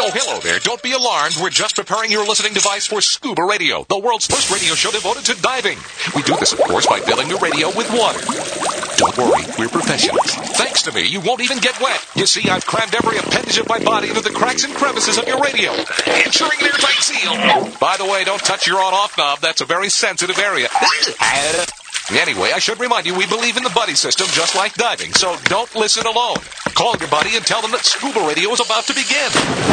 Oh, hello there. Don't be alarmed. We're just preparing your listening device for Scuba Radio, the world's first radio show devoted to diving. We do this, of course, by filling your radio with water. Don't worry, we're professionals. Thanks to me, you won't even get wet. You see, I've crammed every appendage of my body into the cracks and crevices of your radio, ensuring an airtight seal. By the way, don't touch your on-off knob. That's a very sensitive area. Anyway, I should remind you, we believe in the buddy system just like diving, so don't listen alone. Call your buddy and tell them that Scuba Radio is about to begin.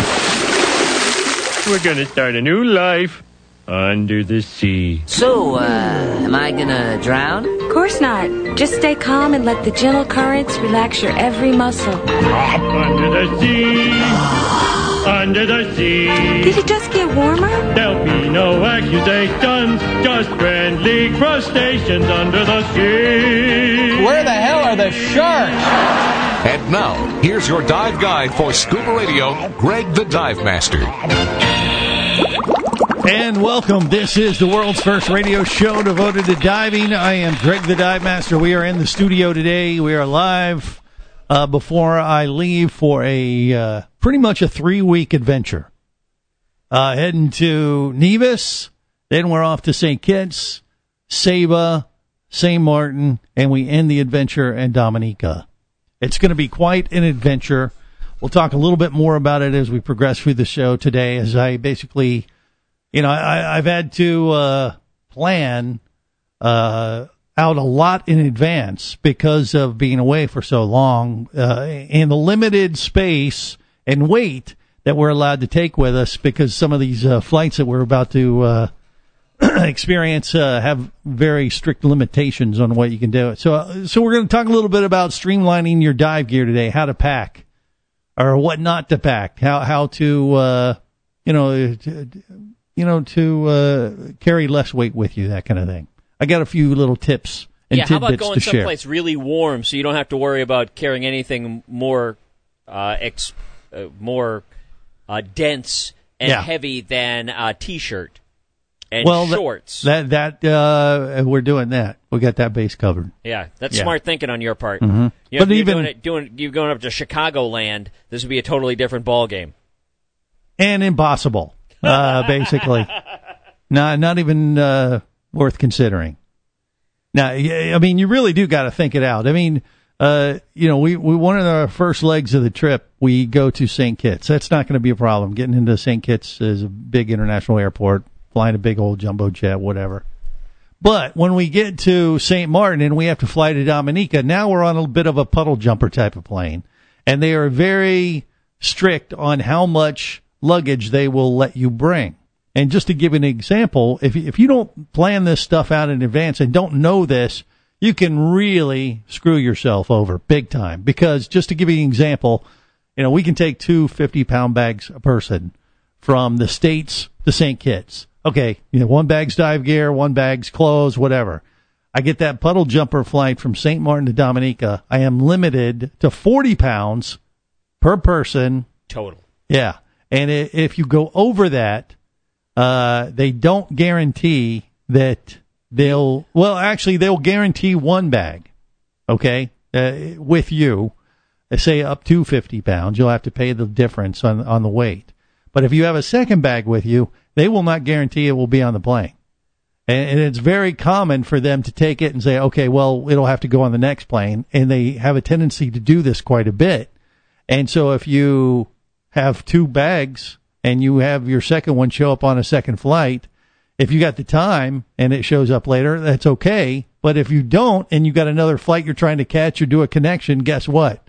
We're gonna start a new life under the sea. So, am I gonna drown? Of course not. Just stay calm and let the gentle currents relax your every muscle. Under the sea. Under the sea. Did it just get warmer? There'll be no accusations, just friendly crustaceans under the sea. Where the hell are the sharks? And now, here's your dive guide for Scuba Radio, Greg the Dive Master. And welcome. This is the world's first radio show devoted to diving. I am Greg the Dive Master. We are in the studio today. We are live before I leave for a pretty much a 3-week adventure. Heading to Nevis, then we're off to St. Kitts, Saba, St. Martin, and we end the adventure in Dominica. It's going to be quite an adventure. We'll talk a little bit more about it as we progress through the show today, as I basically, I've had to plan out a lot in advance because of being away for so long and the limited space and weight that we're allowed to take with us, because some of these flights that we're about to experience have very strict limitations on what you can do. So we're going to talk a little bit about streamlining your dive gear today, how to pack or what not to pack, how to carry less weight with you, that kind of thing. I got a few little tips and tidbits to share. How about going someplace really warm so you don't have to worry about carrying anything more dense and heavy than a T-shirt and shorts. We're doing that. We got that base covered. Yeah, that's smart thinking on your part. Mm-hmm. But you're going up to Chicagoland, this would be a totally different ball game. And impossible, basically. Not even worth considering. Now, I mean, you really do got to think it out. I mean, we one of our first legs of the trip, we go to St. Kitts. That's not going to be a problem. Getting into St. Kitts is a big international airport, flying a big old jumbo jet, whatever. But when we get to St. Martin and we have to fly to Dominica, now we're on a bit of a puddle jumper type of plane. And they are very strict on how much luggage they will let you bring. And just to give an example, if you don't plan this stuff out in advance and don't know this, you can really screw yourself over big time. Because just to give you an example, we can take 2 50-pound bags a person from the States to St. Kitts. Okay, one bag's dive gear, one bag's clothes, whatever. I get that puddle jumper flight from St. Martin to Dominica. I am limited to 40 pounds per person. Total. Yeah. And if you go over that, they don't guarantee that they'll guarantee one bag, okay, with you. They say up to 50 pounds. You'll have to pay the difference on the weight. But if you have a second bag with you, they will not guarantee it will be on the plane. And it's very common for them to take it and say, okay, well, it'll have to go on the next plane. And they have a tendency to do this quite a bit. And so if you have 2 bags and you have your second one show up on a second flight, if you got the time and it shows up later, that's okay. But if you don't and you got another flight you're trying to catch or do a connection, guess what?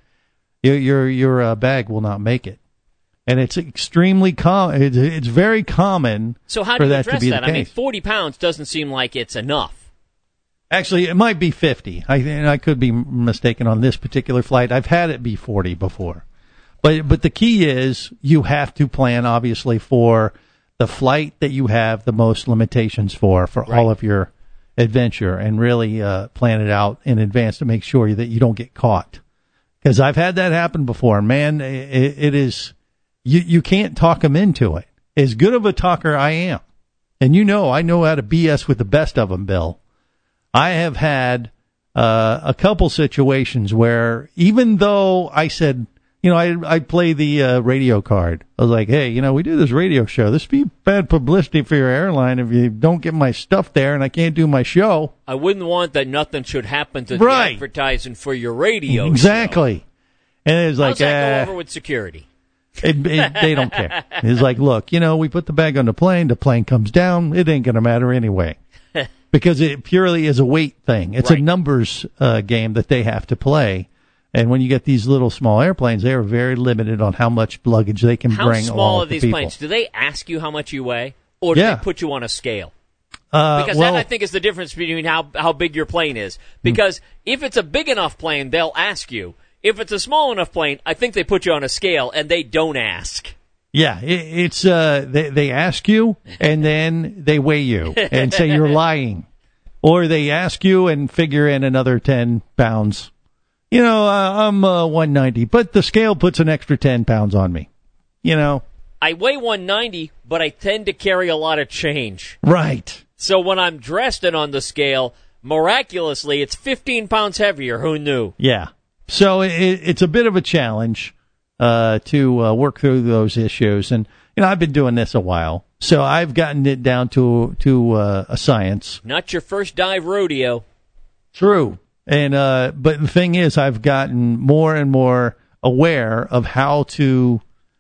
Your bag will not make it. And it's extremely common. It's very common. So how do you address that? I mean, 40 pounds doesn't seem like it's enough. Actually, it might be 50. I could be mistaken on this particular flight. I've had it be 40 before. But the key is you have to plan, obviously, for the flight that you have the most limitations for right. All of your adventure, and really plan it out in advance to make sure that you don't get caught. Because I've had that happen before. And man, it is... You can't talk them into it. As good of a talker I am, and I know how to BS with the best of them, Bill. I have had a couple situations where even though I said, I'd play the radio card. I was like, hey, we do this radio show. This would be bad publicity for your airline if you don't get my stuff there and I can't do my show. I wouldn't want that nothing should happen to the advertising for your radio Exactly. show. And it was like, how's that go over with security? They don't care. It's like, look, we put the bag on the plane comes down, it ain't going to matter anyway. Because it purely is a weight thing. It's a numbers game that they have to play. And when you get these little small airplanes, they are very limited on how much luggage they can bring. How small along are with these the people. planes? Do they ask you how much you weigh? Or do they put you on a scale? Because that, I think, is the difference between how big your plane is. Because if it's a big enough plane, they'll ask you. If it's a small enough plane, I think they put you on a scale, and they don't ask. Yeah, it's they ask you, and then they weigh you and say you're lying. Or they ask you and figure in another 10 pounds. I'm 190, but the scale puts an extra 10 pounds on me. I weigh 190, but I tend to carry a lot of change. Right. So when I'm dressed and on the scale, miraculously, it's 15 pounds heavier. Who knew? Yeah. So it's a bit of a challenge to work through those issues. And, I've been doing this a while, so I've gotten it down to a science. Not your first dive rodeo. True. And but the thing is, I've gotten more and more aware of how to,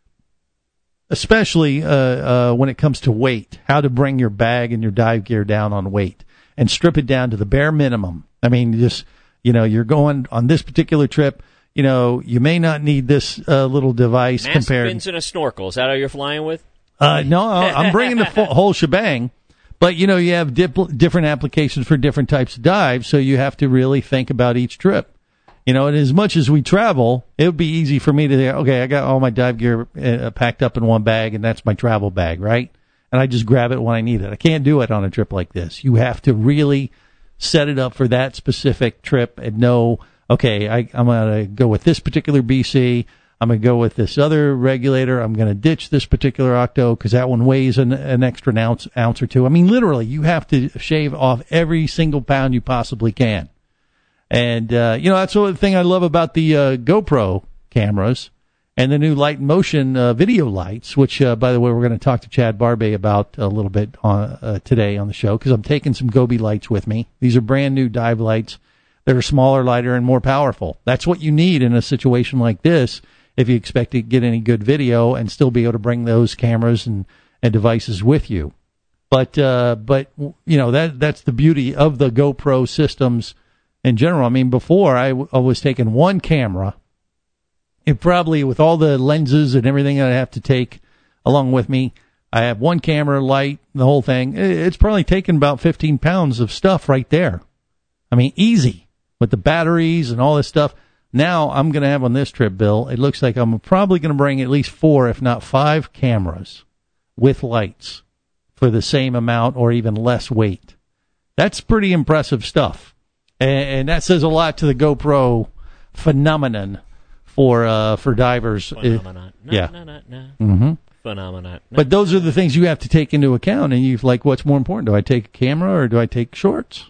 especially when it comes to weight, how to bring your bag and your dive gear down on weight and strip it down to the bare minimum. I mean, just, you're going on this particular trip, you may not need this little device Mask, compared. fins, and a snorkel. Is that how you're flying with? No, I'm bringing the whole shebang. But, you have different applications for different types of dives, so you have to really think about each trip. And as much as we travel, it would be easy for me to say, okay, I got all my dive gear packed up in one bag, and that's my travel bag, right? And I just grab it when I need it. I can't do it on a trip like this. You have to really set it up for that specific trip and know, okay, I'm going to go with this particular BC. I'm going to go with this other regulator. I'm going to ditch this particular octo because that one weighs an extra ounce or two. I mean, literally, you have to shave off every single pound you possibly can. And, that's the thing I love about the GoPro cameras and the new Light in Motion video lights, which, by the way, we're going to talk to Chad Barbay about a little bit today on the show because I'm taking some Gobi lights with me. These are brand new dive lights that are smaller, lighter, and more powerful. That's what you need in a situation like this if you expect to get any good video and still be able to bring those cameras and devices with you. But that's the beauty of the GoPro systems in general. I mean, before I was taking one camera, and probably with all the lenses and everything that I have to take along with me, I have one camera, light, the whole thing. It's probably taken about 15 pounds of stuff right there. I mean, easy with the batteries and all this stuff. Now I'm going to have on this trip, Bill, it looks like I'm probably going to bring at least 4, if not 5 cameras with lights for the same amount or even less weight. That's pretty impressive stuff. And that says a lot to the GoPro phenomenon for divers. Phenomenon. Yeah. Mm-hmm. Phenomenon. But those are the things you have to take into account. And you're like, what's more important? Do I take a camera or do I take shorts?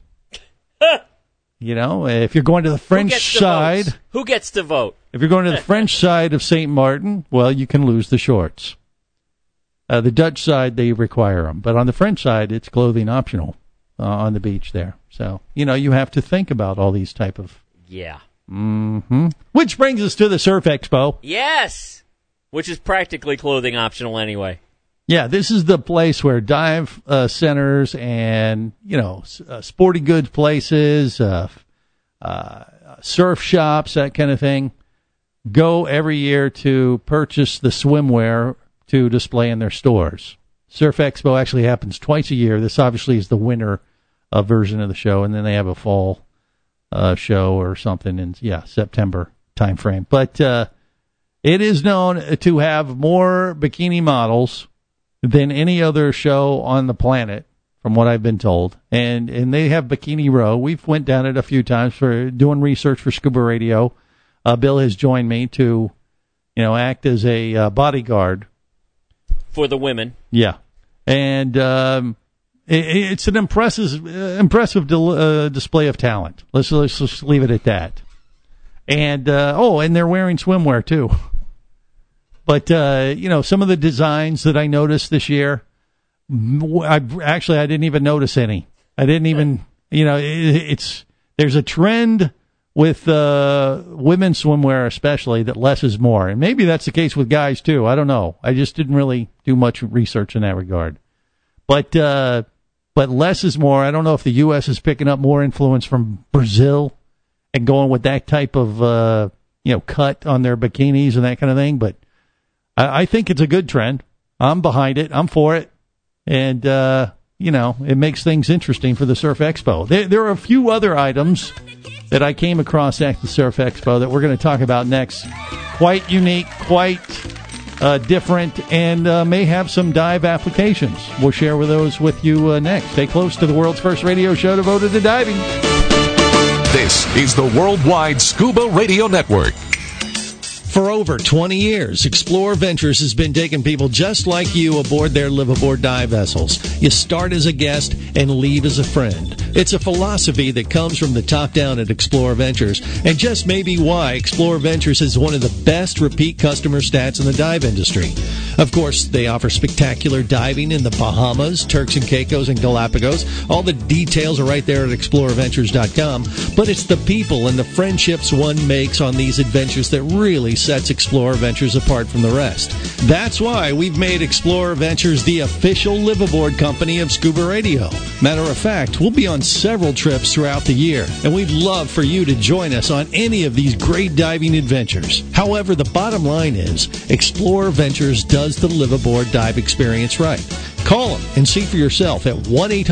If you're going to the French side. Who gets to vote? If you're going to the French side of St. Martin, well, you can lose the shorts. The Dutch side, they require them. But on the French side, it's clothing optional on the beach there. So, you have to think about all these type of. Yeah. Mm-hmm. Which brings us to the Surf Expo. Yes. Which is practically clothing optional anyway. Yeah, this is the place where dive centers and, sporting goods places, surf shops, that kind of thing, go every year to purchase the swimwear to display in their stores. Surf Expo actually happens twice a year. This obviously is the winter version of the show, and then they have a fall show or something in, September timeframe. But it is known to have more bikini models than any other show on the planet, from what I've been told. And they have Bikini Row. We've went down it a few times for doing research for Scuba Radio. Bill has joined me to, act as a bodyguard. For the women. Yeah. And it's an impressive display of talent. Let's just leave it at that. And, and they're wearing swimwear, too. But, some of the designs that I noticed this year, I didn't even notice any. I didn't even, there's a trend with women's swimwear especially that less is more. And maybe that's the case with guys too. I don't know. I just didn't really do much research in that regard. But less is more. I don't know if the U.S. is picking up more influence from Brazil and going with that type of, cut on their bikinis and that kind of thing. But I think it's a good trend. I'm behind it. I'm for it. And, it makes things interesting for the Surf Expo. There are a few other items that I came across at the Surf Expo that we're going to talk about next. Quite unique, quite different, and may have some dive applications. We'll share those with you next. Stay close to the world's first radio show devoted to diving. This is the Worldwide Scuba Radio Network. For over 20 years, Explorer Ventures has been taking people just like you aboard their live-aboard dive vessels. You start as a guest and leave as a friend. It's a philosophy that comes from the top down at Explorer Ventures, and just maybe why Explorer Ventures has one of the best repeat customer stats in the dive industry. Of course, they offer spectacular diving in the Bahamas, Turks and Caicos, and Galapagos. All the details are right there at explorerventures.com, but it's the people and the friendships one makes on these adventures that really sets Explorer Ventures apart from the rest. That's why we've made Explorer Ventures the official live-aboard company of Scuba Radio. Matter of fact, we'll be on several trips throughout the year, and we'd love for you to join us on any of these great diving adventures. However, the bottom line is, Explorer Ventures does the live-aboard dive experience right. Call them and see for yourself at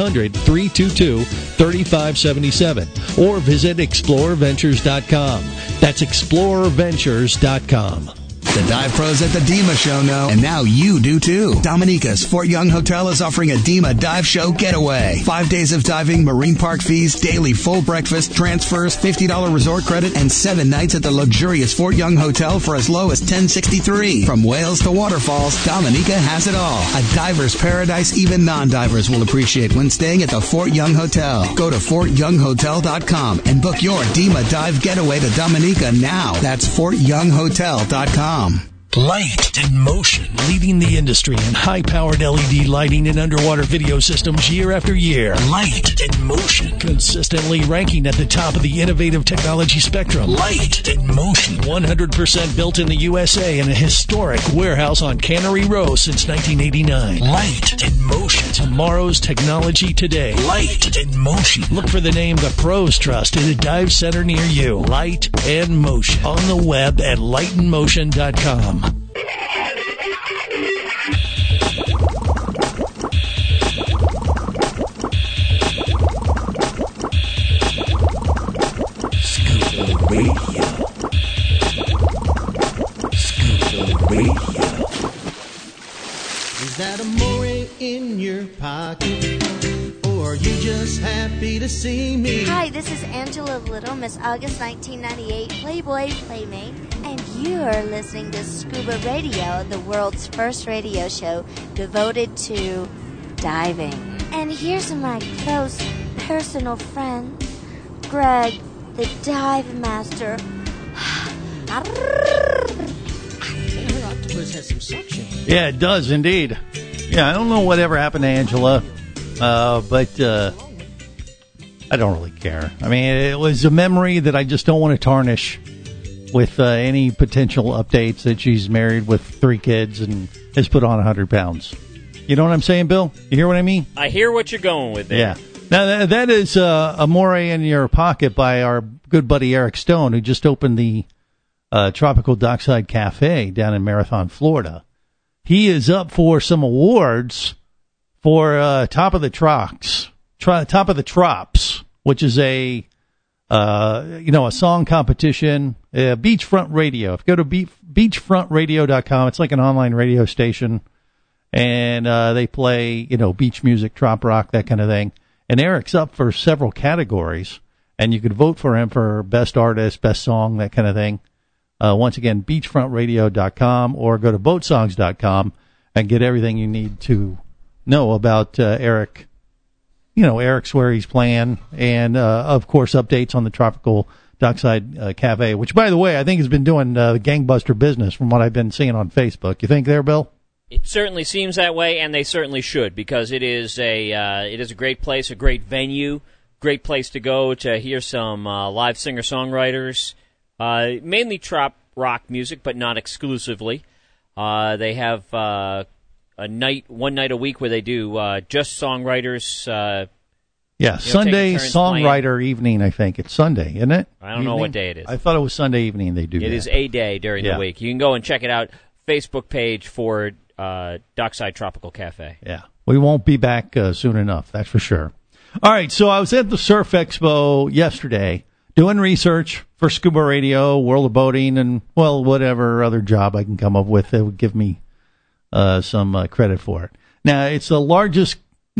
1-800-322-3577 or visit explorerventures.com. That's explorerventures.com. The dive pros at the DEMA show know, and now you do too. Dominica's Fort Young Hotel is offering a DEMA dive show getaway. 5 days of diving, marine park fees, daily full breakfast, transfers, $50 resort credit, and 7 nights at the luxurious Fort Young Hotel for as low as $1,063. From whales to waterfalls, Dominica has it all. A diver's paradise even non-divers will appreciate when staying at the Fort Young Hotel. Go to FortYoungHotel.com and book your DEMA dive getaway to Dominica now. That's FortYoungHotel.com. Light and Motion, leading the industry in high-powered LED lighting and underwater video systems year after year. Light and Motion, consistently ranking at the top of the innovative technology spectrum. Light and Motion, 100% built in the USA in a historic warehouse on Cannery Row since 1989. Light and Motion, tomorrow's technology today. Light and Motion. Look for the name the pros trust in a dive center near you. Light and Motion, on the web at lightandmotion.com. Scuba Radio. Scuba Radio. Is that amore in your pocket? Or are you just happy to see me? Hi, this is Angela Little, Miss August 1998 Playboy Playmate, and you are listening to Scuba Radio, the world's first radio show devoted to diving. And here's my close personal friend, Greg, the dive master. Her octopus has some suction. Yeah, it does indeed. Yeah, I don't know whatever happened to Angela, but I don't really care. I mean, it was a memory that I just don't want to tarnish with any potential updates that she's married with 3 kids and has put on 100 pounds. You know what I'm saying, Bill? You hear what I mean? I hear what you're going with there. Yeah. Now, that is Amore in Your Pocket by our good buddy Eric Stone, who just opened the Tropical Dockside Cafe down in Marathon, Florida. He is up for some awards for Top of the Trops, which is a song competition, Beachfront Radio. If you go to beachfrontradio.com, it's like an online radio station, and they play, beach music, trop rock, that kind of thing. And Eric's up for several categories, and you could vote for him for best artist, best song, that kind of thing. Once again, beachfrontradio.com, or go to boatsongs.com and get everything you need to know about Eric. Eric's where he's playing, and of course updates on the Tropical Dockside Cafe, which, by the way, I think has been doing gangbuster business from what I've been seeing on Facebook. You think there, Bill? It certainly seems that way, and they certainly should, because it is a great place, a great venue, great place to go to hear some live singer-songwriters, mainly trop rock music, but not exclusively. They have one night a week where they do just songwriters. Sunday songwriter playing. Evening, I think. It's Sunday, isn't it? I don't know what day it is. I thought it was Sunday evening they do It is a day during the week. You can go and check it out. Facebook page for Dockside Tropical Cafe. Yeah. We won't be back soon enough, that's for sure. All right, so I was at the Surf Expo yesterday doing research for Scuba Radio, World of Boating, and, well, whatever other job I can come up with that would give me some credit for it. Now, it's the largest,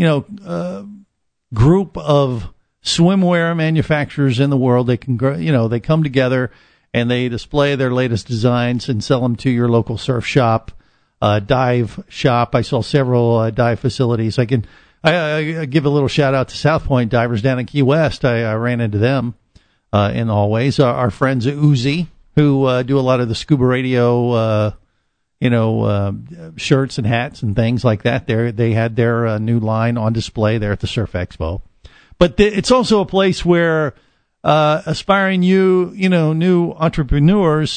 group of swimwear manufacturers in the world. They can, they come together and they display their latest designs and sell them to your local surf shop, dive shop. I saw several dive facilities. I give a little shout out to South Point Divers down in Key West. I ran into them in the hallways. Our friends at Uzi, who do a lot of the Scuba Radio, shirts and hats and things like that. They had their new line on display there at the Surf Expo. But it's also a place where aspiring new entrepreneurs,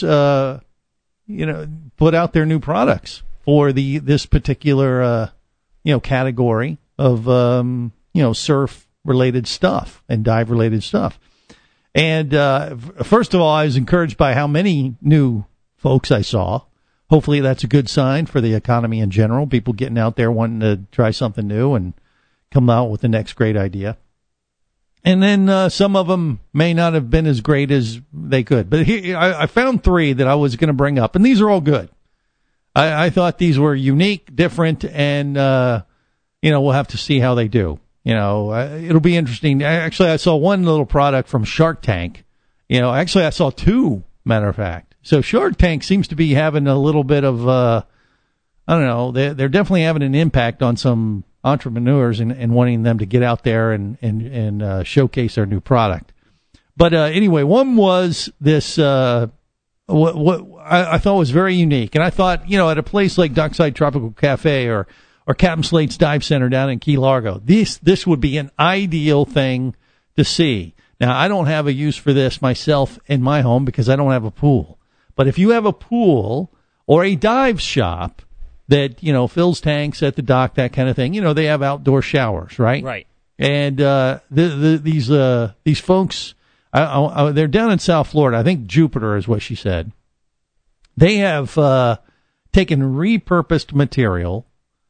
put out their new products for this particular, category of, surf related stuff and dive related stuff. And first of all, I was encouraged by how many new folks I saw. Hopefully that's a good sign for the economy in general, people getting out there wanting to try something new and come out with the next great idea. And then some of them may not have been as great as they could. But here, I found three that I was going to bring up, and these are all good. I thought these were unique, different, and, we'll have to see how they do. It'll be interesting. Actually, I saw one little product from Shark Tank. Actually, I saw two, matter of fact. So Shark Tank seems to be having a little bit of, I don't know, they're definitely having an impact on some entrepreneurs and wanting them to get out there and showcase their new product. But anyway, one was this, what I thought was very unique. And I thought, at a place like Dockside Tropical Cafe or Captain Slate's Dive Center down in Key Largo, this would be an ideal thing to see. Now, I don't have a use for this myself in my home because I don't have a pool. But if you have a pool or a dive shop that, fills tanks at the dock, that kind of thing, they have outdoor showers, right? Right. And these folks, they're down in South Florida. I think Jupiter is what she said. They have taken repurposed material,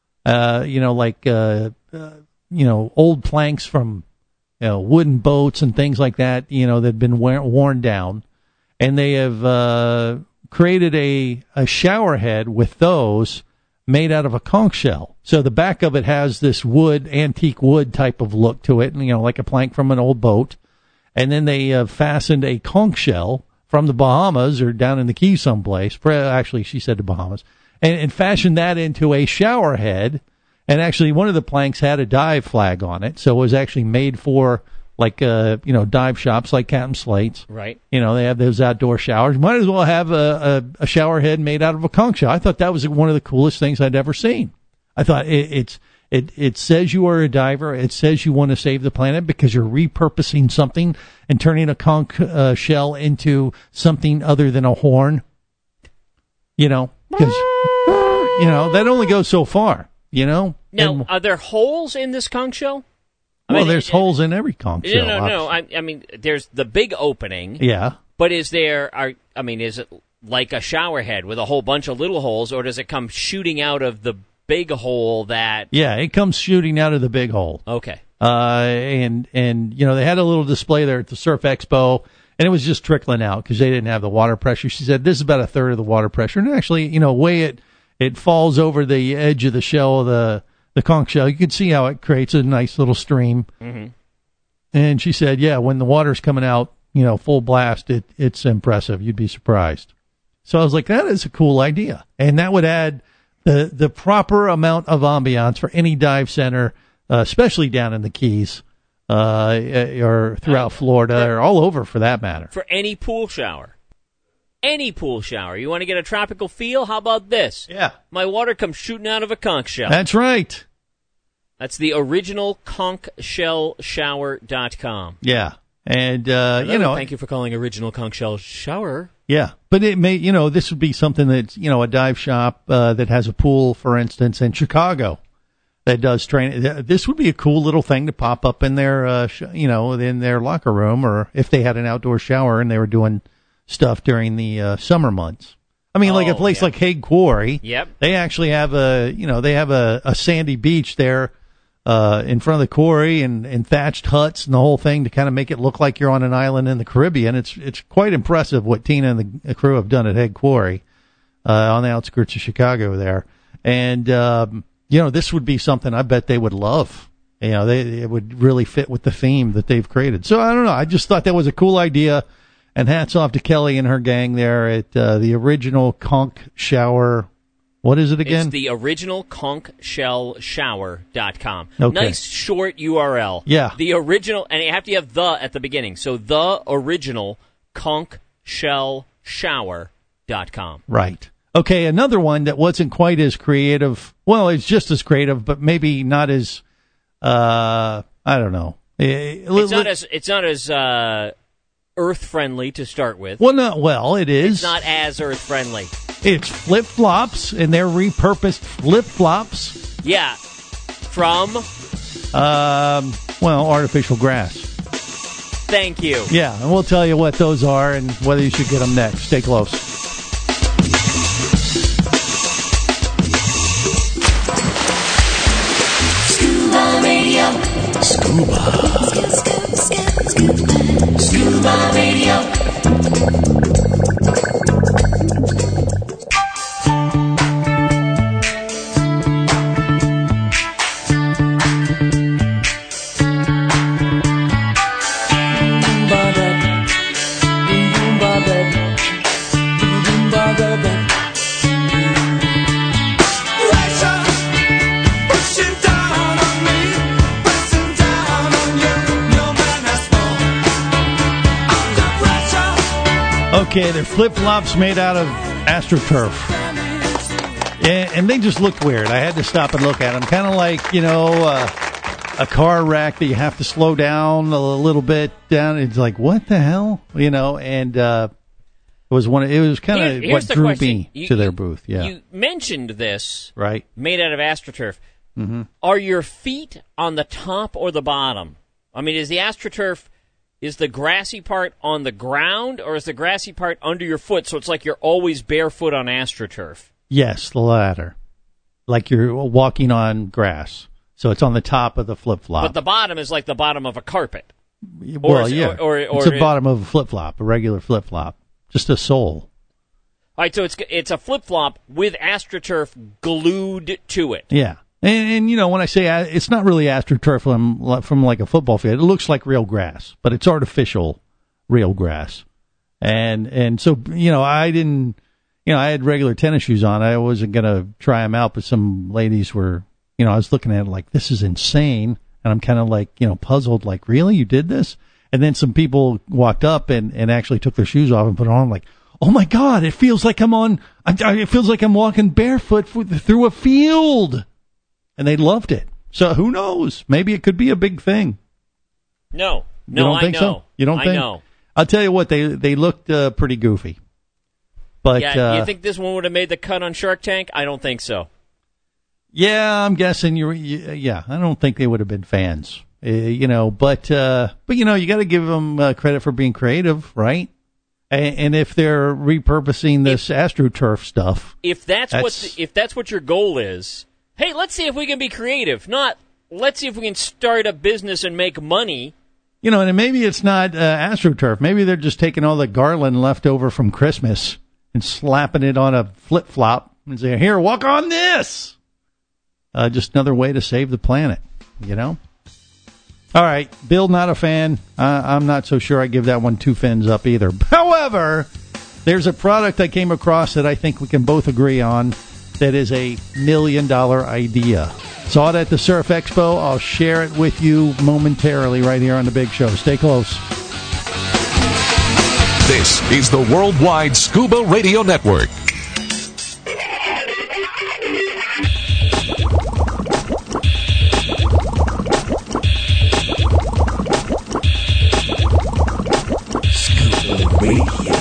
old planks from wooden boats and things like that, that had been worn down. And they have created a shower head with those made out of a conch shell. So the back of it has this antique wood type of look to it, like a plank from an old boat. And then they have fastened a conch shell from the Bahamas or down in the Keys someplace. Actually, she said the Bahamas. And fashioned that into a shower head. And actually, one of the planks had a dive flag on it. So it was actually made for dive shops like Captain Slate's. Right. They have those outdoor showers. Might as well have a shower head made out of a conch shell. I thought that was one of the coolest things I'd ever seen. I thought it says you are a diver. It says you want to save the planet because you're repurposing something and turning a conch shell into something other than a horn. Because, that only goes so far, Now, are there holes in this conch shell? There's holes in every conch shell. No. I mean, there's the big opening. Yeah. But is it like a shower head with a whole bunch of little holes, or does it come shooting out of the big hole that... Yeah, it comes shooting out of the big hole. Okay. And they had a little display there at the Surf Expo, and it was just trickling out because they didn't have the water pressure. She said this is about a third of the water pressure. And actually, way it falls over the edge of the shell of the conch shell, you can see how it creates a nice little stream. Mm-hmm. And she said, yeah, when the water's coming out, full blast, it's impressive. You'd be surprised. So I was like, that is a cool idea. And that would add the proper amount of ambiance for any dive center, especially down in the Keys, or throughout Florida, or all over for that matter. For any pool shower. Any pool shower. You want to get a tropical feel? How about this? Yeah. My water comes shooting out of a conch shell. That's right. That's the original conchshellshower.com. Yeah. And, thank you for calling Original Conch Shell Shower. Yeah. But it may, this would be something that's, a dive shop that has a pool, for instance, in Chicago that does training. This would be a cool little thing to pop up in their, in their locker room, or if they had an outdoor shower and they were doing stuff during the summer months. I mean, like a place like Hague Quarry. Yep. They actually have a sandy beach there in front of the quarry and thatched huts and the whole thing to kind of make it look like you're on an island in the Caribbean. It's quite impressive what Tina and the crew have done at Hague Quarry on the outskirts of Chicago there. And, this would be something I bet they would love. It would really fit with the theme that they've created. So I don't know. I just thought that was a cool idea. And hats off to Kelly and her gang there at the original Conch Shower. What is it again? It's the original conchshellshower.com. Okay. Nice short URL. Yeah. The original, and you have to have the at the beginning. So the original conchshellshower.com. Right. Okay, another one that wasn't quite as creative. Well, it's just as creative, but maybe not as, I don't know. It's not as earth-friendly to start with. Well, it is. It's not as earth-friendly. It's flip-flops, and they're repurposed flip-flops. Yeah. From? Artificial grass. Thank you. Yeah, and we'll tell you what those are and whether you should get them next. Stay close. Scuba Radio. Scuba Radio. Okay, they're flip-flops made out of AstroTurf. And they just looked weird. I had to stop and look at them. Kind of like, a car rack that you have to slow down a little bit down. It's like, what the hell? And it was kind of what drew me to their booth. Yeah. You mentioned this. Right. Made out of AstroTurf. Mm-hmm. Are your feet on the top or the bottom? I mean, is the AstroTurf... Is the grassy part on the ground, or is the grassy part under your foot, so it's like you're always barefoot on AstroTurf? Yes, the latter. Like you're walking on grass. So it's on the top of the flip-flop. But the bottom is like the bottom of a carpet. Well, it's the bottom of a flip-flop, a regular flip-flop. Just a sole. All right, so it's a flip-flop with AstroTurf glued to it. Yeah. And when I say it's not really AstroTurf from like a football field, it looks like real grass, but it's artificial real grass. And so, I didn't, I had regular tennis shoes on. I wasn't going to try them out, but some ladies were, I was looking at it like, this is insane. And I'm kind of like, puzzled, like, really? You did this? And then some people walked up and actually took their shoes off and put it on, like, oh my God, it feels like it feels like I'm walking barefoot through a field. And they loved it. So who knows? Maybe it could be a big thing. No, you don't think I know. So? You don't think? I know. I'll tell you what, they looked pretty goofy. But yeah, you think this one would have made the cut on Shark Tank? I don't think so. Yeah, I'm guessing I don't think they would have been fans. But you got to give them credit for being creative, right? And if they're repurposing this AstroTurf stuff, if that's what your goal is. Hey, let's see if we can be creative. Not, let's see if we can start a business and make money. And maybe it's not AstroTurf. Maybe they're just taking all the garland left over from Christmas and slapping it on a flip-flop and saying, here, walk on this. Just another way to save the planet, All right, Bill, not a fan. I'm not so sure I give that one 2 fins up either. However, there's a product I came across that I think we can both agree on that is a $1 million idea. Saw it at the Surf Expo. I'll share it with you momentarily right here on the Big Show. Stay close. This is the Worldwide Scuba Radio Network. Scuba Radio.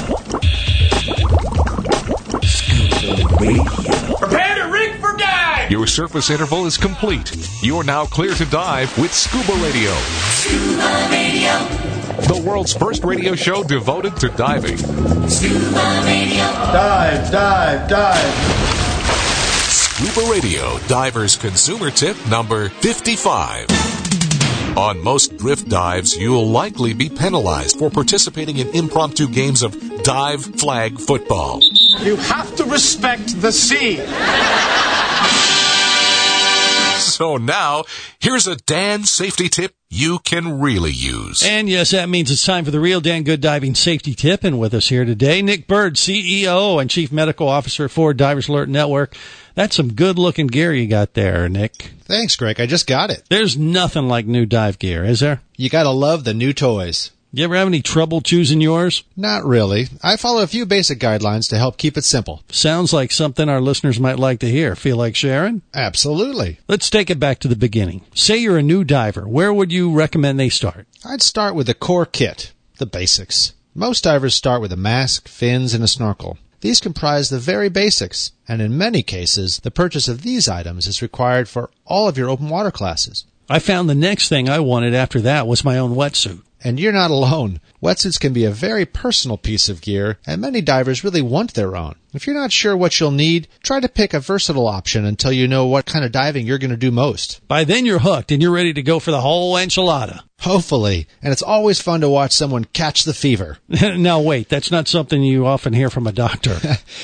Scuba Radio. Prepare to rig for dive! Your surface interval is complete. You're now clear to dive with Scuba Radio. Scuba Radio. The world's first radio show devoted to diving. Scuba Radio. Dive, dive, dive. Scuba Radio Diver's Consumer Tip number 55. On most drift dives, you'll likely be penalized for participating in impromptu games of dive flag football. You have to respect the sea. So now, here's a Dan safety tip you can really use. And yes, that means it's time for the real Dan Good Diving Safety Tip. And with us here today, Nick Bird, CEO and Chief Medical Officer for Divers Alert Network. That's some good-looking gear you got there, Nick. Thanks, Greg. I just got it. There's nothing like new dive gear, is there? You gotta love the new toys. You ever have any trouble choosing yours? Not really. I follow a few basic guidelines to help keep it simple. Sounds like something our listeners might like to hear. Feel like sharing? Absolutely. Let's take it back to the beginning. Say you're a new diver. Where would you recommend they start? I'd start with the core kit, the basics. Most divers start with a mask, fins, and a snorkel. These comprise the very basics, and in many cases, the purchase of these items is required for all of your open water classes. I found the next thing I wanted after that was my own wetsuit. And you're not alone. Wetsuits can be a very personal piece of gear, and many divers really want their own. If you're not sure what you'll need, try to pick a versatile option until you know what kind of diving you're going to do most. By then you're hooked and you're ready to go for the whole enchilada. Hopefully. And it's always fun to watch someone catch the fever. Now wait, that's not something you often hear from a doctor.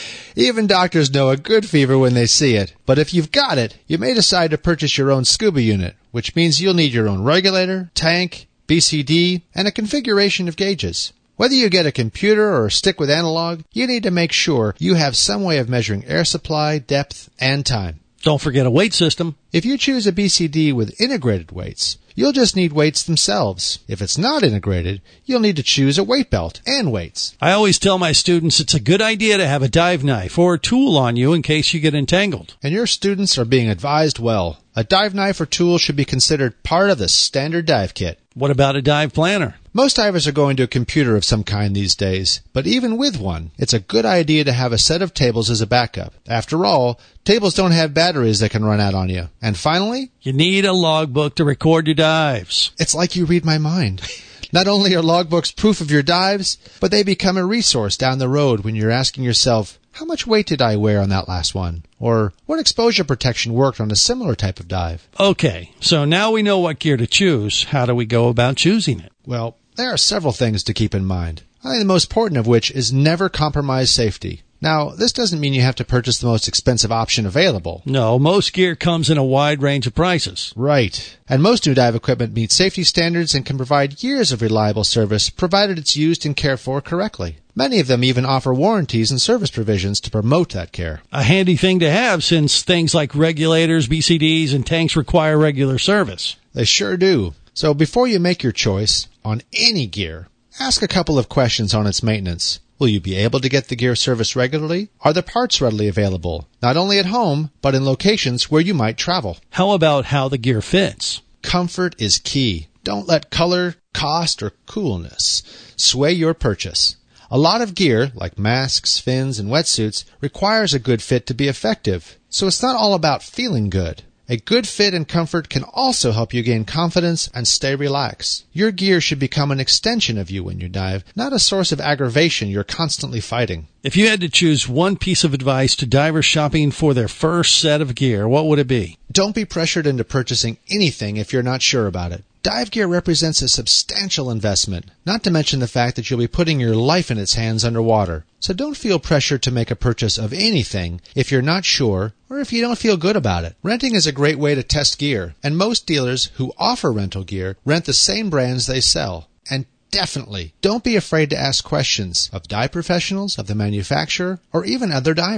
Even doctors know a good fever when they see it. But if you've got it, you may decide to purchase your own scuba unit, which means you'll need your own regulator, tank, BCD, and a configuration of gauges. Whether you get a computer or stick with analog, you need to make sure you have some way of measuring air supply, depth, and time. Don't forget a weight system. If you choose a BCD with integrated weights, you'll just need weights themselves. If it's not integrated, you'll need to choose a weight belt and weights. I always tell my students it's a good idea to have a dive knife or a tool on you in case you get entangled. And your students are being advised well. A dive knife or tool should be considered part of the standard dive kit. What about a dive planner? Most divers are going to a computer of some kind these days, but even with one, it's a good idea to have a set of tables as a backup. After all, tables don't have batteries that can run out on you. And finally, you need a logbook to record your dives. It's like you read my mind. Not only are logbooks proof of your dives, but they become a resource down the road when you're asking yourself, how much weight did I wear on that last one? Or what exposure protection worked on a similar type of dive? Okay, so now we know what gear to choose. How do we go about choosing it? Well, there are several things to keep in mind. I think the most important of which is never compromise safety. Now, this doesn't mean you have to purchase the most expensive option available. No, most gear comes in a wide range of prices. Right. And most new dive equipment meets safety standards and can provide years of reliable service, provided it's used and cared for correctly. Many of them even offer warranties and service provisions to promote that care. A handy thing to have since things like regulators, BCDs, and tanks require regular service. They sure do. So before you make your choice on any gear, ask a couple of questions on its maintenance. Will you be able to get the gear serviced regularly? Are the parts readily available, not only at home, but in locations where you might travel? How about how the gear fits? Comfort is key. Don't let color, cost, or coolness sway your purchase. A lot of gear, like masks, fins, and wetsuits, requires a good fit to be effective. So it's not all about feeling good. A good fit and comfort can also help you gain confidence and stay relaxed. Your gear should become an extension of you when you dive, not a source of aggravation you're constantly fighting. If you had to choose one piece of advice to divers shopping for their first set of gear, what would it be? Don't be pressured into purchasing anything if you're not sure about it. Dive gear represents a substantial investment, not to mention the fact that you'll be putting your life in its hands underwater. So don't feel pressured to make a purchase of anything if you're not sure or if you don't feel good about it. Renting is a great way to test gear, and most dealers who offer rental gear rent the same brands they sell. And definitely don't be afraid to ask questions of dive professionals, of the manufacturer, or even other divers.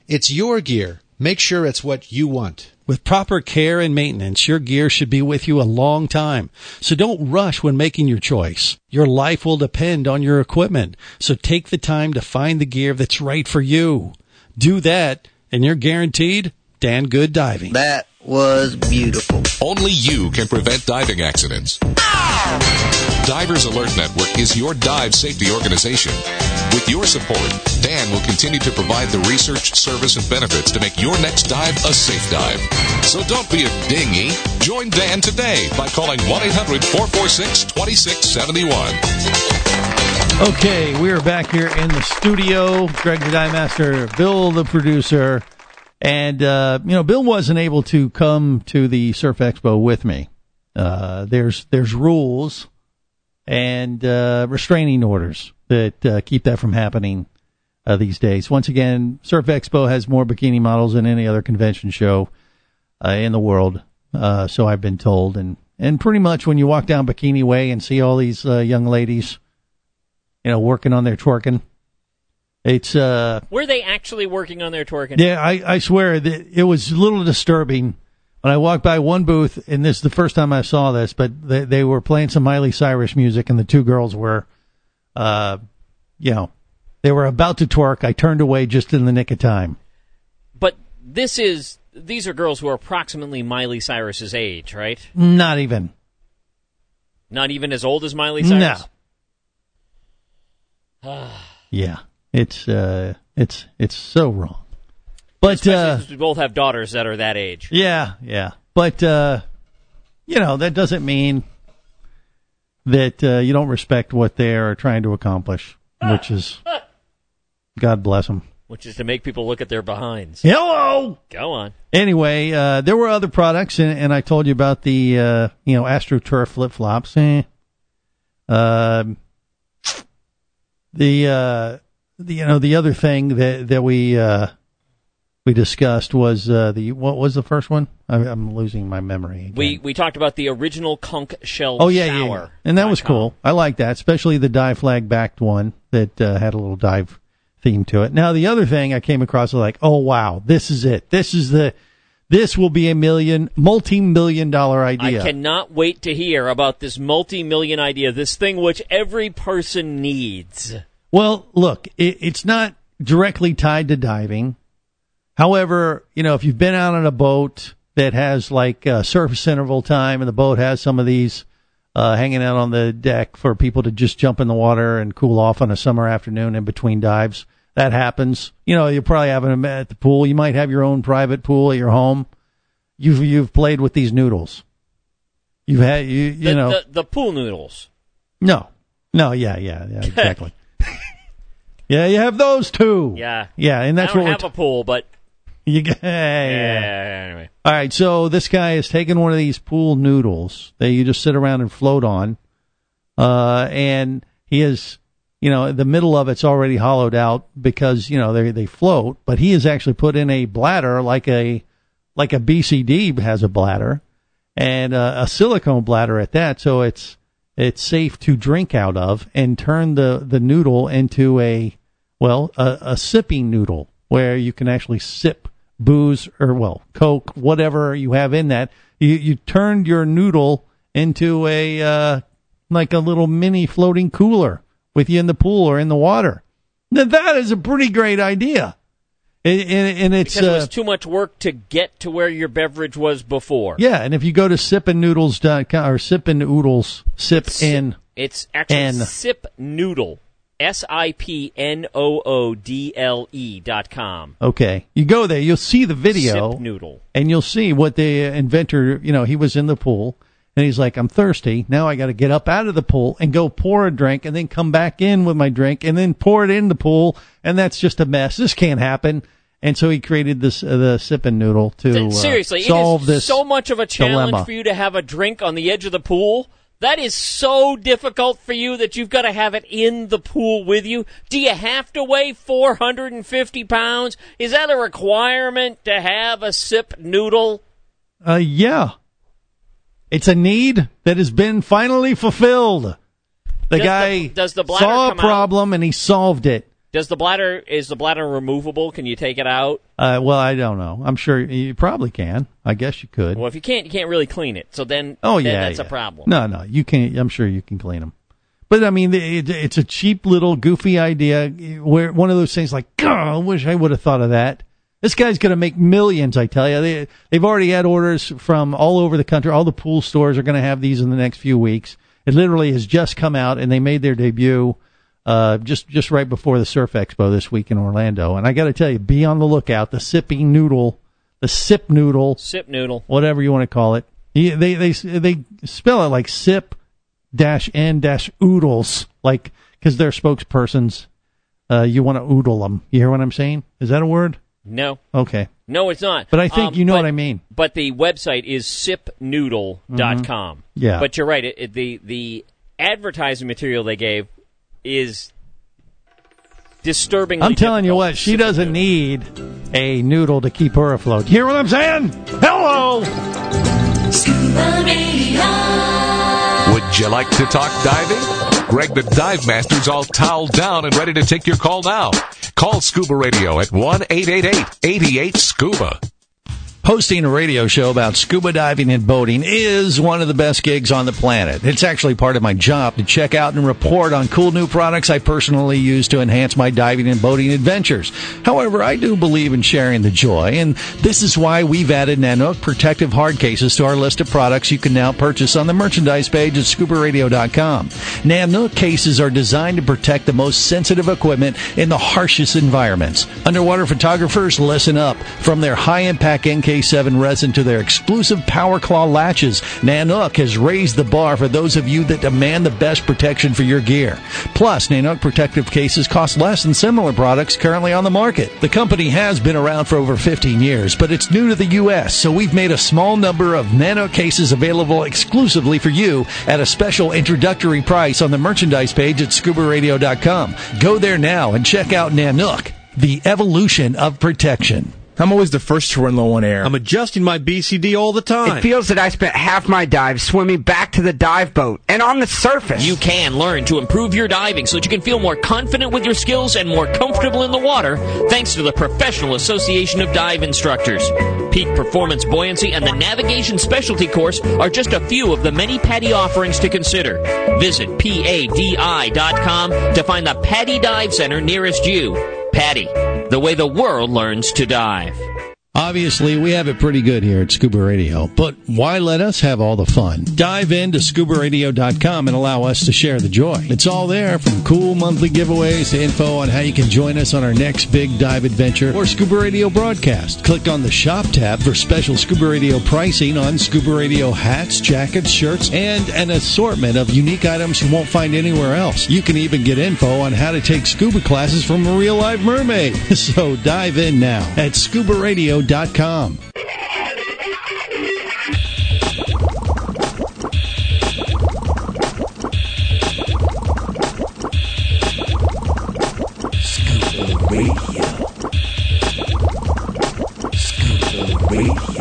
It's your gear. Make sure it's what you want. With proper care and maintenance, your gear should be with you a long time. So don't rush when making your choice. Your life will depend on your equipment. So take the time to find the gear that's right for you. Do that, and you're guaranteed damn good diving. That was beautiful. Only you can prevent diving accidents. Divers Alert Network is your dive safety organization. With your support, Dan will continue to provide the research, service, and benefits to make your next dive a safe dive. So don't be a dinghy. Join Dan today by calling 1-800-446-2671. Okay, we're back here in the studio. Greg the Dive Master, Bill the producer. And, Bill wasn't able to come to the Surf Expo with me. There's rules and restraining orders that keep that from happening these days. Once again, Surf Expo has more bikini models than any other convention show in the world, so I've been told. And pretty much when you walk down Bikini Way and see all these young ladies, working on their twerking, it's were they actually working on their twerking? Yeah, I swear that it was a little disturbing. When I walked by one booth, and this is the first time I saw this, but they were playing some Miley Cyrus music, and the two girls were, they were about to twerk. I turned away just in the nick of time. But these are girls who are approximately Miley Cyrus's age, right? Not even. Not even as old as Miley Cyrus? No. Yeah, it's so wrong. But especially we both have daughters that are that age. Yeah. But that doesn't mean that you don't respect what they are trying to accomplish, which is, God bless them. Which is to make people look at their behinds. Hello. Go on. Anyway, there were other products, and I told you about the AstroTurf flip flops. The other thing that we discussed was what was the first one? I'm losing my memory again. We talked about the original conch shell shower. Yeah. And that was cool. I like that, especially the dive flag backed one that had a little dive theme to it. Now the other thing I came across was like, oh wow, this is it. This will be a multi-million-dollar idea. I cannot wait to hear about this multi-million idea, this thing which every person needs. Well, look, it's not directly tied to diving. However, if you've been out on a boat that has like surface interval time and the boat has some of these hanging out on the deck for people to just jump in the water and cool off on a summer afternoon in between dives, that happens. You're probably having them at the pool. You might have your own private pool at your home. You've played with these noodles. You've had the pool noodles. No, yeah, exactly. Yeah, you have those too. Yeah, and that's I don't have a pool, but anyway. All right, so this guy is taking one of these pool noodles that you just sit around and float on, and he is, the middle of it's already hollowed out because they float, but he has actually put in a bladder like a BCD has a bladder, and a silicone bladder at that, so it's safe to drink out of, and turn the noodle into a sipping noodle where you can actually sip booze or Coke, whatever you have in that. You turned your noodle into a like a little mini floating cooler with you in the pool or in the water. Now that is a pretty great idea. And it's because it was too much work to get to where your beverage was before. Yeah, and if you go to sipandnoodles.com or sipandnoodles, it's actually Sip Noodle, SIPNOODLE.com. Okay, you go there, you'll see the video, Sip Noodle, and you'll see what the inventor. He was in the pool, and he's like, "I'm thirsty now. I got to get up out of the pool and go pour a drink, and then come back in with my drink, and then pour it in the pool, and that's just a mess. This can't happen." And so he created the sipping noodle to seriously solve it is this so much of a challenge dilemma for you to have a drink on the edge of the pool. That is so difficult for you that you've got to have it in the pool with you. Do you have to weigh 450 pounds? Is that a requirement to have a sip noodle? Yeah. It's a need that has been finally fulfilled. The guy does the saw a problem and he solved it. Is the bladder removable? Can you take it out? Well, I don't know. I'm sure you probably can. I guess you could. Well, if you can't really clean it. So then, that's a problem. No, you can't. I'm sure you can clean them. But I mean, it's a cheap little goofy idea. Where one of those things like, God, I wish I would have thought of that. This guy's going to make millions, I tell you. They've already had orders from all over the country. All the pool stores are going to have these in the next few weeks. It literally has just come out, and they made their debut just right before the Surf Expo this week in Orlando. And I got to tell you, be on the lookout. The Sip Noodle, whatever you want to call it. They spell it like sip-n-oodles, like, because they're spokespersons. You want to oodle them. You hear what I'm saying? Is that a word? No. Okay. No, it's not. But I think you know what I mean. But the website is sipnoodle.com. Yeah. But you're right. The advertising material they gave is disturbingly I'm telling you what, she doesn't need a noodle to keep her afloat. You hear what I'm saying? Hello! Scuba Radio. Would you like to talk diving? Greg the Dive Master's all toweled down and ready to take your call now. Call Scuba Radio at 1-888-88-SCUBA. Hosting a radio show about scuba diving and boating is one of the best gigs on the planet. It's actually part of my job to check out and report on cool new products I personally use to enhance my diving and boating adventures. However, I do believe in sharing the joy, and this is why we've added Nanook protective hard cases to our list of products you can now purchase on the merchandise page at scubaradio.com. Nanook cases are designed to protect the most sensitive equipment in the harshest environments. Underwater photographers, listen up. From their high-impact NK7 resin to their exclusive Power Claw latches, Nanook has raised the bar for those of you that demand the best protection for your gear. Plus, Nanook protective cases cost less than similar products currently on the market. The company has been around for over 15 years, but it's new to the U.S., so we've made a small number of Nanook cases available exclusively for you at a special introductory price on the merchandise page at scubaradio.com. Go there now and check out Nanook, the evolution of protection. I'm always the first to run low on air. I'm adjusting my BCD all the time. It feels that I spent half my dive swimming back to the dive boat and on the surface. You can learn to improve your diving so that you can feel more confident with your skills and more comfortable in the water thanks to the Professional Association of Dive Instructors. Peak Performance Buoyancy and the Navigation Specialty Course are just a few of the many PADI offerings to consider. Visit PADI.com to find the PADI Dive Center nearest you. PADI, the way the world learns to dive. Obviously, we have it pretty good here at Scuba Radio, but why let us have all the fun? Dive into scubaradio.com and allow us to share the joy. It's all there, from cool monthly giveaways to info on how you can join us on our next big dive adventure or Scuba Radio broadcast. Click on the Shop tab for special Scuba Radio pricing on Scuba Radio hats, jackets, shirts, and an assortment of unique items you won't find anywhere else. You can even get info on how to take scuba classes from a real live mermaid. So dive in now at scubaradio.com. Scuba Radio. Scuba Radio.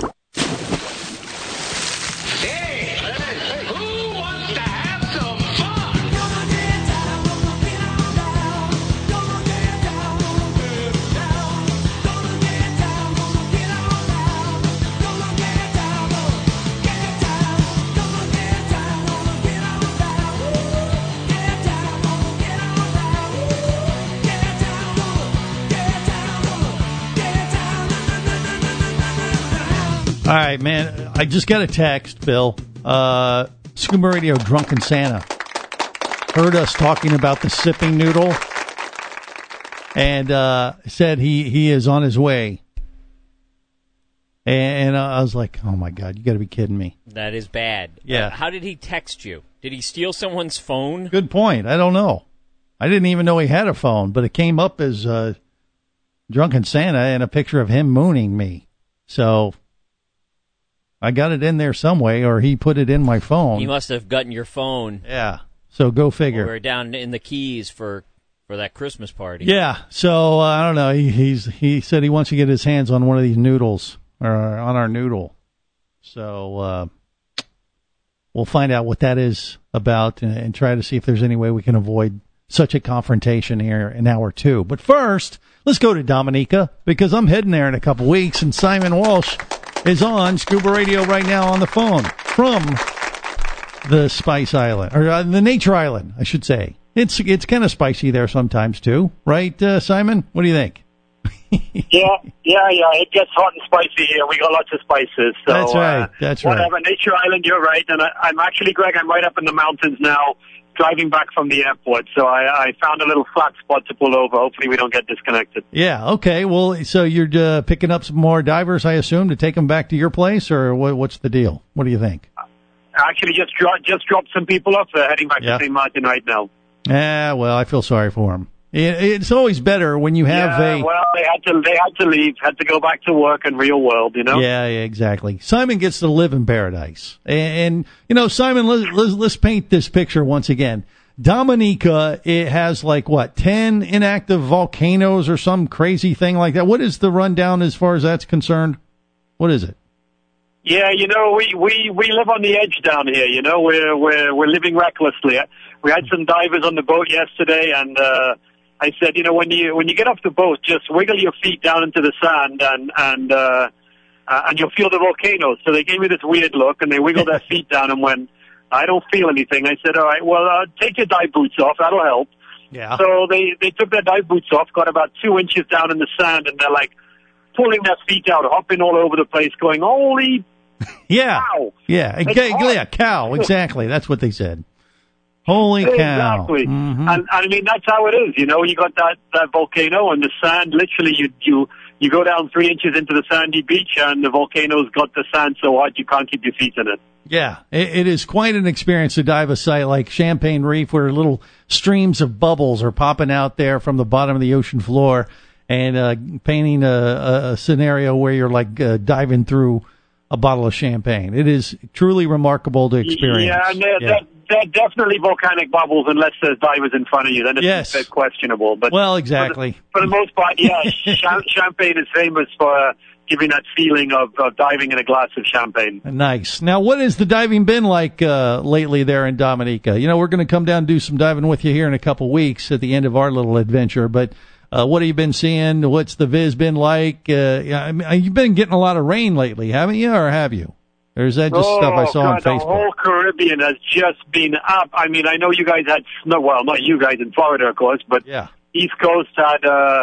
All right, man. I just got a text, Bill. Scuba Radio Drunken Santa heard us talking about the sipping noodle and said he is on his way. And I was like, oh, my God, you got to be kidding me. That is bad. Yeah. How did he text you? Did he steal someone's phone? Good point. I don't know. I didn't even know he had a phone, but it came up as Drunken Santa and a picture of him mooning me. So I got it in there some way, or he put it in my phone. He must have gotten your phone. Yeah. So go figure. We're down in the Keys for that Christmas party. Yeah. So I don't know. He said he wants to get his hands on one of these noodles, or on our noodle. So we'll find out what that is about and try to see if there's any way we can avoid such a confrontation here in hour 2. But first, let's go to Dominica, because I'm heading there in a couple weeks, and Simon Walsh is on Scuba Radio right now on the phone from the Spice Island, or the Nature Island, I should say. It's kind of spicy there sometimes too, right, Simon? What do you think? Yeah. It gets hot and spicy here. We got lots of spices. So, that's right. Whatever. Nature Island, you're right. And I'm actually, Greg, I'm right up in the mountains now, driving back from the airport. So I found a little flat spot to pull over. Hopefully we don't get disconnected. Yeah. Okay. Well, so you're picking up some more divers, I assume, to take them back to your place, or what's the deal? What do you think? Actually, just dropped some people off. They're heading back to St. Martin right now. Yeah. Well, I feel sorry for them. It's always better when you have well, they had to leave, had to go back to work in real world, you know? Yeah, exactly. Simon gets to live in paradise. And you know, Simon, let's paint this picture once again. Dominica, it has 10 inactive volcanoes or some crazy thing like that. What is the rundown as far as that's concerned? What is it? Yeah, you know, we live on the edge down here, you know, we're living recklessly. We had some divers on the boat yesterday, and I said, you know, when you get off the boat, just wiggle your feet down into the sand and you'll feel the volcanoes. So they gave me this weird look, and they wiggled their feet down and went, I don't feel anything. I said, all right, well, take your dive boots off. That'll help. Yeah. So they took their dive boots off, got about 2 inches down in the sand, and they're like pulling their feet out, hopping all over the place, going, holy cow. Yeah, cow, exactly. That's what they said. Holy cow. Exactly. Mm-hmm. And I mean, that's how it is. You know, you got that volcano and the sand, literally you go down 3 inches into the sandy beach and the volcano's got the sand so hot you can't keep your feet in it. Yeah, it is quite an experience to dive a site like Champagne Reef, where little streams of bubbles are popping out there from the bottom of the ocean floor, and painting a scenario where you're diving through a bottle of champagne. It is truly remarkable to experience. Yeah, and they're definitely volcanic bubbles unless there's divers in front of you. Then it's questionable. But well, exactly. For the most part, yeah, Champagne is famous for giving that feeling of diving in a glass of champagne. Nice. Now, what has the diving been like lately there in Dominica? You know, we're going to come down and do some diving with you here in a couple weeks at the end of our little adventure, but what have you been seeing? What's the viz been like? You've been getting a lot of rain lately, haven't you, or have you? Or is that just stuff I saw on Facebook? The whole Caribbean has just been up. I mean, I know you guys had snow. Well, not you guys in Florida, of course, but East Coast had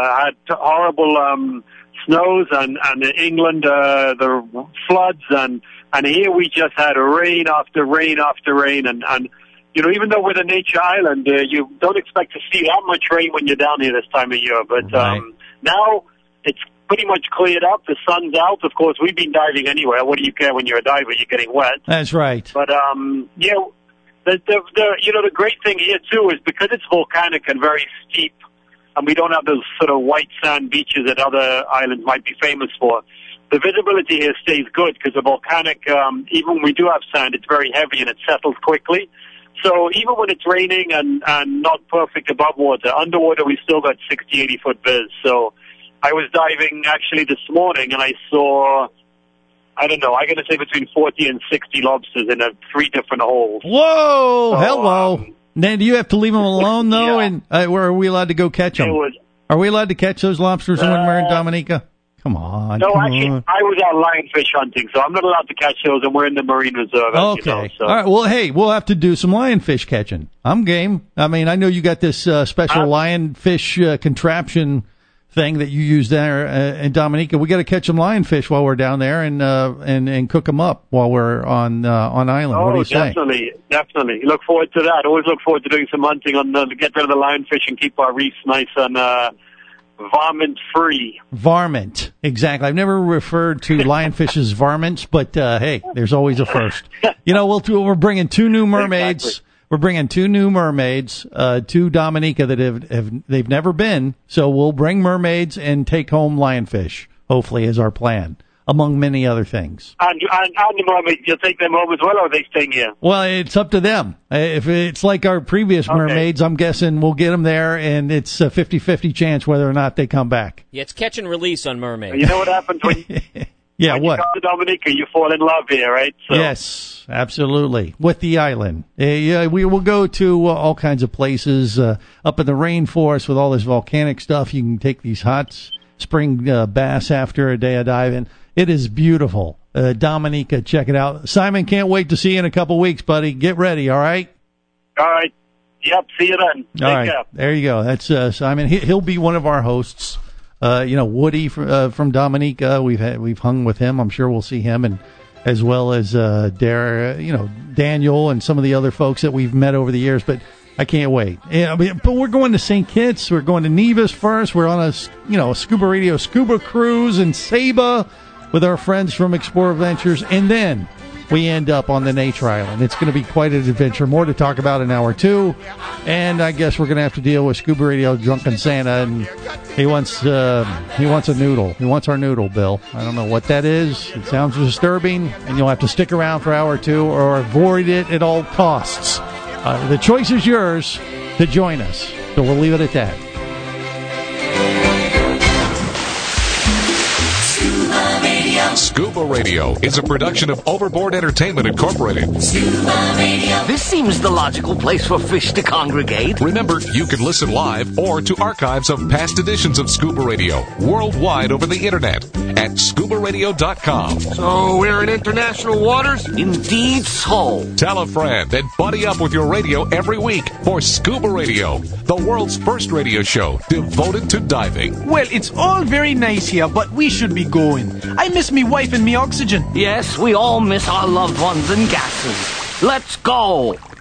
horrible snows, and in England the floods, and here we just had rain after rain after rain, and you know, even though we're a nature island, you don't expect to see that much rain when you're down here this time of year. But now it's pretty much cleared up. The sun's out. Of course, we've been diving anyway. What do you care when you're a diver? You're getting wet. That's right. But you know, the great thing here too is because it's volcanic and very steep, and we don't have those sort of white sand beaches that other islands might be famous for. The visibility here stays good because the volcanic, even when we do have sand, it's very heavy and it settles quickly. So even when it's raining and not perfect above water, underwater we still got 60, 80 foot viz. So I was diving actually this morning and I saw, I don't know, I'm going to say between 40 and 60 lobsters in 3 different holes. Whoa! So, hello! Then do you have to leave them alone though? And where are we allowed to go catch them? Are we allowed to catch those lobsters when we're in Dominica? Come on. No, actually, I was out lionfish hunting, so I'm not allowed to catch those, and we're in the Marine Reserve. Okay. You know, so. All right. Well, hey, we'll have to do some lionfish catching. I'm game. I mean, I know you got this special lionfish contraption thing that you use there in Dominica. We got to catch some lionfish while we're down there and cook them up while we're on island. Oh, what do you say? Definitely. Look forward to that. Always look forward to doing some hunting to get rid of the lionfish and keep our reefs nice and varmint-free. Varmint, exactly. I've never referred to lionfish as varmints, but hey, there's always a first. You know, we're bringing 2 new mermaids. Exactly. We're bringing 2 new mermaids to Dominica that they've never been. So we'll bring mermaids and take home lionfish. Hopefully, is our plan, among many other things. And the mermaids, you'll take them home as well, or are they staying here? Well, it's up to them. If it's like our previous mermaids, I'm guessing we'll get them there, and it's a 50-50 chance whether or not they come back. Yeah, it's catch and release on mermaids. You know what happens when Yeah, when what? you come to Dominica, you fall in love here, right? So. Yes, absolutely. With the island. Yeah, we will go to all kinds of places up in the rainforest with all this volcanic stuff. You can take these hot spring baths after a day of diving. It is beautiful. Dominica, check it out. Simon, can't wait to see you in a couple weeks, buddy. Get ready, all right? All right. Yep, see you then. All right, there you go. That's Simon. He'll be one of our hosts. Woody from Dominica. We've hung with him. I'm sure we'll see him, and as well as Daniel and some of the other folks that we've met over the years. But I can't wait. Yeah, but we're going to St. Kitts. We're going to Nevis first. We're on a Scuba Radio scuba cruise in Saba with our friends from Explorer Ventures, and then we end up on the Nature Island. It's going to be quite an adventure. More to talk about in hour 2. And I guess we're going to have to deal with Scuba Radio Drunken Santa. And he wants a noodle. He wants our noodle, Bill. I don't know what that is. It sounds disturbing. And you'll have to stick around for hour 2 or avoid it at all costs. The choice is yours to join us. So we'll leave it at that. Scuba Radio is a production of Overboard Entertainment Incorporated. Scuba Radio. This seems the logical place for fish to congregate. Remember, you can listen live or to archives of past editions of Scuba Radio worldwide over the internet at scubaradio.com. So we're in international waters? Indeed so. Tell a friend and buddy up with your radio every week for Scuba Radio, the world's first radio show devoted to diving. Well, it's all very nice here, but we should be going. I miss me wife and me oxygen. Yes, we all miss our loved ones and gases. Let's go.